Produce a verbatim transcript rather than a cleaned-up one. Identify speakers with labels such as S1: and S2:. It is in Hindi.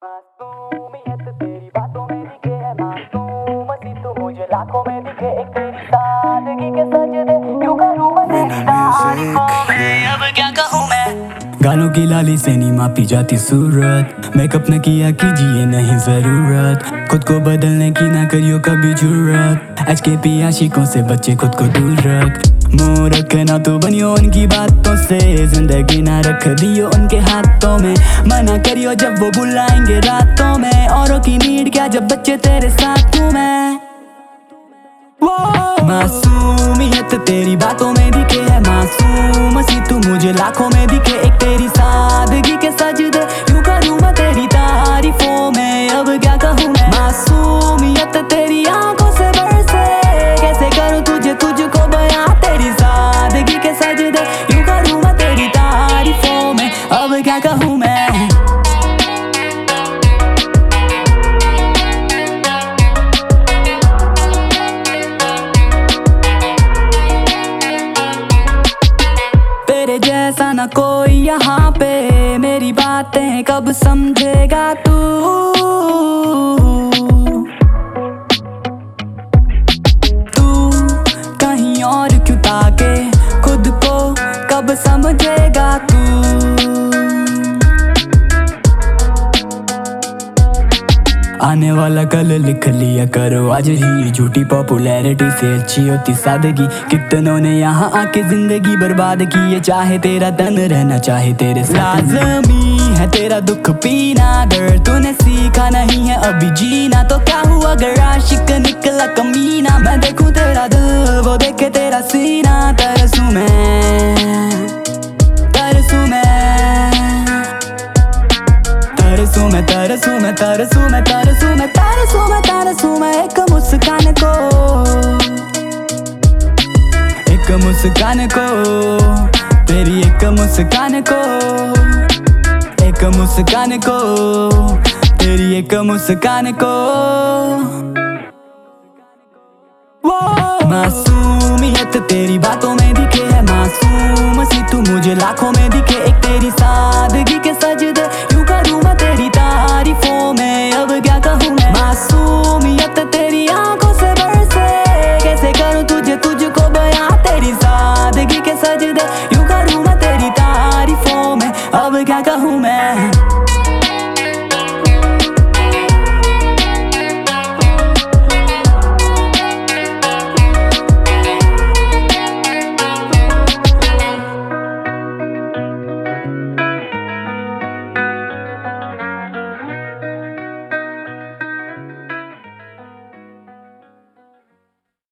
S1: मासूमियत तेरी बातों में दिखे है मासूम सी तू मुझे लाखों में दिखे एक तेरी सादगी के सजदे क्यों करूं मैं तेरी तारीफों में अब क्या कहूं मैं।
S2: गालों की लाली से नहीं मापी जाती सूरत, मेकअप न किया कीजिए नहीं जरूरत, खुद को बदलने की ना करियो कभी जरूरत, एच के पी आशिकों से बच्चे खुद को दूर रख, मुंह रखना तो बनियो उनकी बातों से, जिंदगी ना रख दियो उनके हाथों में, मना करियो जब वो बुलाएंगे रातों में, औरों की नीड क्या जब बच्चे तेरे साथ हूँ मैं। मासूमियत तेरी बातों में दिखे है मासूम सी तू मुझे लाखों में दिखे एक तेरी सादगी के सजदे यूं करूं मैं तेरी तारीफों में अब क्या कहूं मैं। मासूमियत तेरी आंखों से बरसे कैसे करूं तुझे तुझको बयां तेरी सादगी के सजदे यूं करूं मैं तेरी तारीफों में अब क्या कहूं मैं। तेरे जैसा ना कोई यहाँ पे मेरी बातें कब समझेगा तू, तू कहीं और क्यों ताके खुद को कब समझेगा तू। आने वाला कल लिख लिया करो आज ही, झूठी पॉपुलैरिटी से अच्छी होती सादगी, कितनों ने यहाँ आके जिंदगी बर्बाद की, ये चाहे तेरा तन रहना चाहे तेरे साथ। लाज़मी है तेरा दुख पीना अगर तूने सीखा नहीं है अभी जीना, तो क्या हुआ अगर आशिक निकला कमीना, मैं देखूं तेरा दिल वो देखे तेरा सीना, तरसूं मैं तरसूं मैं तरसूं मैं तरसूं मैं तरसूं मैं तरसूं मैं तरसूं मैं तरसूं मैं एक मुस्कान को एक मुस्कान को तेरी एक मुस्कान को एक मुस्कान को तेरी एक मुस्कान को। मासूमियत तेरी बातों में दिखे है मासूम सी तू मुझे लाखों में दिखे एक तेरी सादगी के सजदे यूं करूं मैं